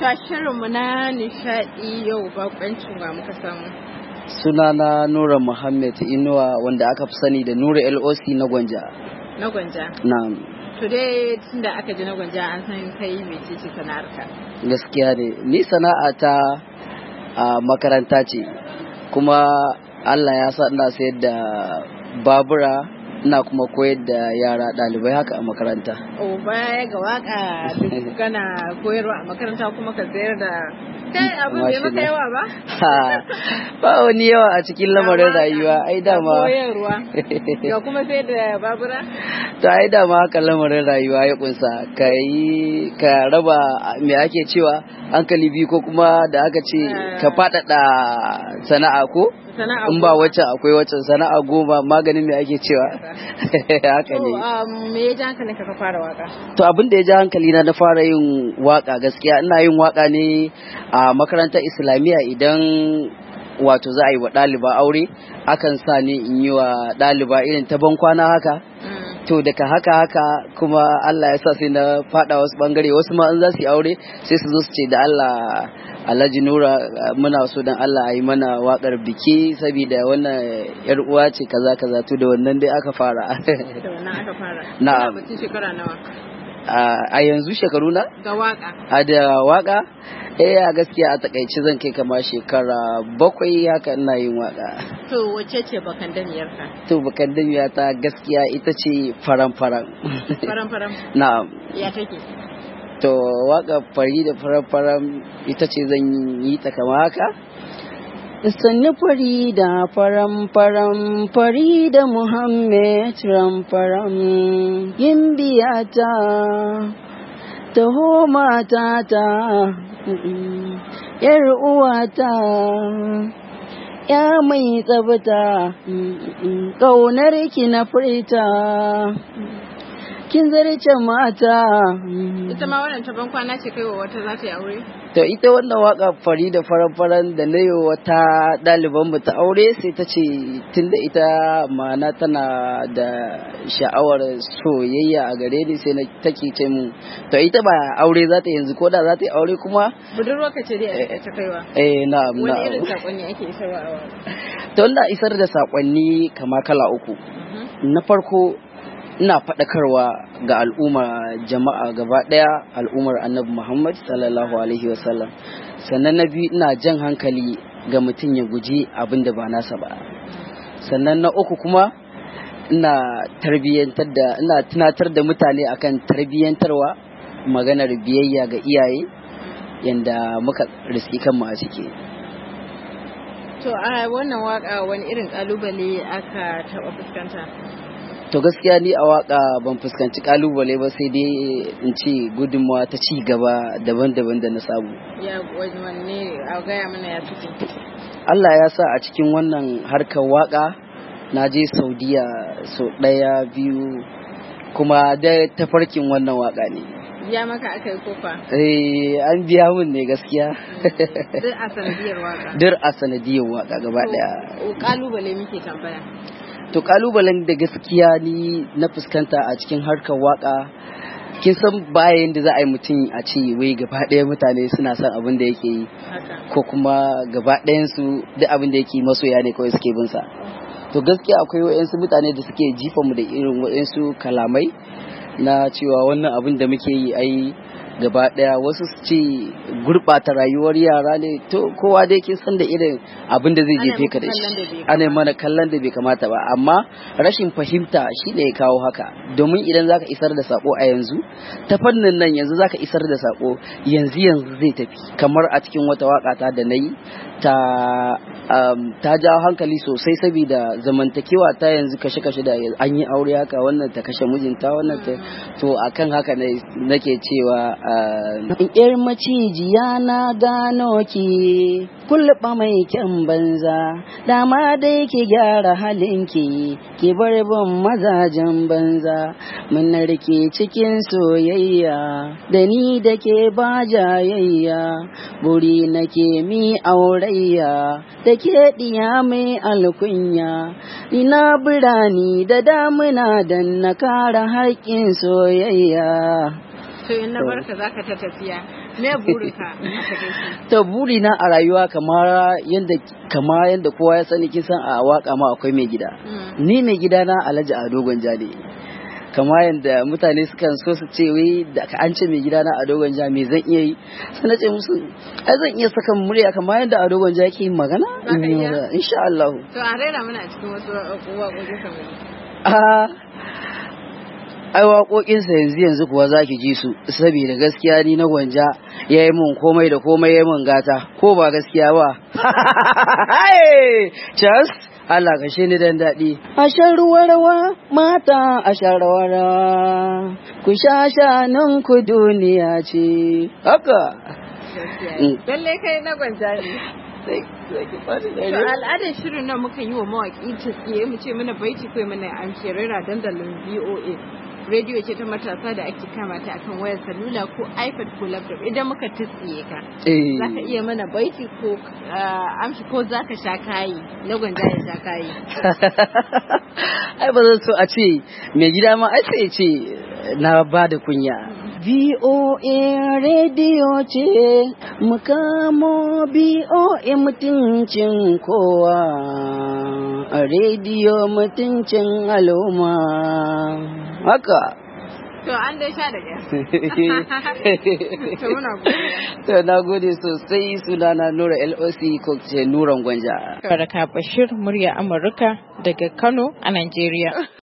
shirinmu na nishaɗi yau bakwancin wa muka samu. Sunana Nura Muhammad Inuwa wanda aka fi sani da Nura LOC na Gwanja. Na Gwanja? Na'am. Today tunda aka ji na Gwanja an san kai mecece sana'arka? Gaskiya ne, ni sana'ata a makaranta ce, kuma Allah ya sa ina sayar da babura, ina kuma koyar da yara ɗalibai haka a makaranta. Oh, baya ga waka duk kana koyarwa a makaranta kuma ka sayar da kai abin bai maka yawa ba? Ba wani yawa a cikin lamarin rayuwa, ai dama. Koyarwa, ga kuma sayar da babura? To ai dama haka lamarin rayuwa ya kunsa, ka raba me ake cewa hankali biyu ko kuma da aka ce ka faɗaɗa sana'a ko? In ba waccan akwai waccan sana'a goma maganin me ake cewa haka ne. Me ya ji hankali ka fara waka? To abin da ya ji hankali na fara yin waka gaskiya ina yin waka ne a makarantar islamiyya idan wato za a yi wa ɗaliba aure akan sa ni in yi wa ɗaliba irin ta ban kwana haka. To daga haka kuma Allah ya sa sai na fada wasu bangare wasu ma in za su yi aure sai su zo su ce da Allah Alhaji Nura muna so dan Allah a yi mana wakar biki saboda wannan yar uwa ce kaza to da wannan dai aka fara. Da wannan aka fara. Na'am. Mutum shekara nawa? A yanzu shekaru na? Da waka. A da waka? A gaskiya a takaice zan kai kama shekara 7 haka ina yin waka. To wace ce bakandamiyar ka? To bakandamiya ta gaskiya ita ce faran-faran. Faran-faran? Na'am. Ya take? To waka fari da faran-faran ita ce zan yi ta kama haka. Sannu fari da faram-faram fari da Muhammad ram-faram yin biyata taho matata yar uwata ya mai tsabta ƙaunar ki na furta kin zarce mata. Ita ma wannan taban kwana ce kai wa wata za ta yi aure? To ita wannan waka fari da faran-faran da na yi wata ɗaliban mu ta aure sai ta ce tunda ita ma'ana tana da sha'awar soyayya a gare ni sai take ce mu to ita ba aure za ta yanzu ko da za ta yi aure kuma budurwa ka ce dai a ta kaiwa. Na'am. Wani irin sakonni ake isarwa a waka? To ina isar da sakonni kama kala uku. Na farko ina faɗakarwa ga al'umma jama'a gaba ɗaya al'ummar annabi Muhammad sallallahu alaihi wasallam. Sannan na biyu ina jan hankali ga mutum ya guji abin da ba nasa ba. Sannan na uku kuma ina tunatar da mutane akan tarbiyyantarwa maganar biyayya ga iyaye yanda muka riski kanmu a ciki. To a wannan waka wani irin kalubale aka taɓa fuskanta? To gaskiya ni a waka ban fuskanci kalubale ba sai dai in ce gudunmawa ta ci gaba daban-daban da na samu. Ya wanne a gaya mana ya tuki? Allah ya sa a cikin wannan harkar waka na je Saudiya sau 1 2 kuma da tafarkin wannan waka ne. Ya maka aka yi kofa? An biya mun ne gaskiya. Duk a sanadiyar waka? Duk a sanadiyar waka gaba daya. Kalubale muke tambaya. To kalubalen da gaskiya ni na fuskanta a cikin harkar waka kin san bayan da za a yi mutum a ce wai gaba ɗaya mutane suna son abin da yake yi ko kuma gaba ɗayan su duk abin da yake masoya ne kawai suke bin sa. To gaskiya akwai wayansu mutane da suke jifa mu da irin wayansu kalamai na cewa wannan abin da muke yi ai gaba daya wasu su ce gurɓata rayuwar yara ne to kowa dai kin san da irin abin da zai jefe ka da shi ana mana kallon da bai kamata ba amma rashin fahimta shine ya kawo haka domin idan zaka isar da sako a yanzu ta fannin nan yanzu zaka isar da sako yanzu zai tafi kamar a cikin wata waka ta da nayi ta jawo hankali sosai saboda zamantakewa ta yanzu kashe-kashe da an yi aure haka wannan ta kashe mijinta wannan ta to akan haka ne nake cewa yar macijiya na gano ki kulba mai kyan banza dama dai ki gyara halinki ki bar bin mazajen banza mun rike cikin soyayya da ni da ke ba jayayya buri nake mi aurayya da ke diya mai alkunya ina birani da damuna dan na kara haƙƙin soyayya. To in na barka zaka ta tafiya Me burinka? To burina a rayuwa kamar yanda kowa ya sani, kin san a waka ma akwai mai gida. Ni mai gida na Alhaji Ado Gwanja ne. Kamar yanda mutane sukan so su ce wai da an ce mai gida na Ado Gwanja me zan iya yi, sai na ce musu ai zan iya saka murya kamar yanda Ado Gwanja yake yin magana. Insha Allah. To a rera mana cikin wasu waƙoƙi kamar ai waƙoƙinsa yanzu kuwa za ki ji su, saboda gaskiya ni na Gwanja ya yi mun komai da komai, ya yi mun gata, ko ba gaskiya ba. Charles, Allah kashe ni dan daɗi. A shan ruwa mata, a shan rawa, ku sha shanun ku duniya ce. Haka. Lallai kai na Gwanja ne. To al'adar shirin nan muka yi wa mawaƙi tsiye mu ce mana baiti kai mana an rera dandalin VOA. Radio ce ta matasa da ake kama ta akan wayar salula ko iPad ko laptop. Idan muka tsiye ka, za ka iya mana baiti ko amshi ko za ka sha kayi na Gwanja ya sha kayi. Ai ba zan so a ce mai gida ma ai sai ce na ba da kunya. VOA radio ce, mukamo VOA mutuncin kowa, a radio mutuncin al'umma. Haka. To an dai sha da To muna godiya. To na gode sosai, sunana Nura LOC ko ce Nuran Gwanja. Baraka Bashir, murya Amurka daga Kano a Najeriya.